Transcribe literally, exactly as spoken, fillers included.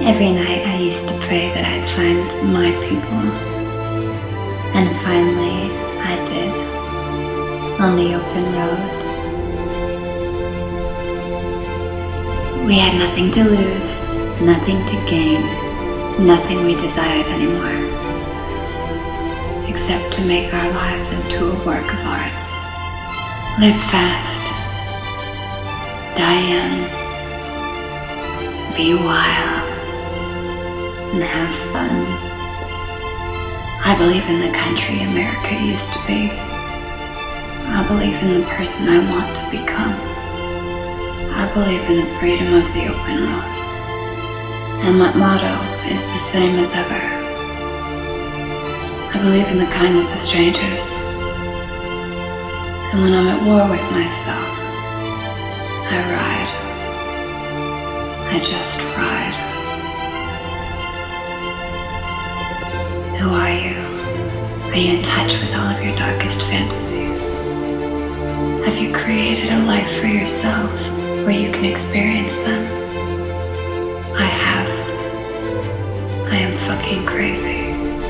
Every night I used to pray that I'd find my people. And finally, I did. On the open road. We had nothing to lose, nothing to gain, nothing we desired anymore. Except to make our lives into a work of art. Live fast. Die young. Be wild. And have fun. I believe in the country America used to be. I believe in the person I want to become. I believe in the freedom of the open road. And my motto is the same as ever. I believe in the kindness of strangers. And when I'm at war with myself, I ride. I just ride. Who are you? Are you in touch with all of your darkest fantasies? Have you created a life for yourself where you can experience them? I have. I am fucking crazy.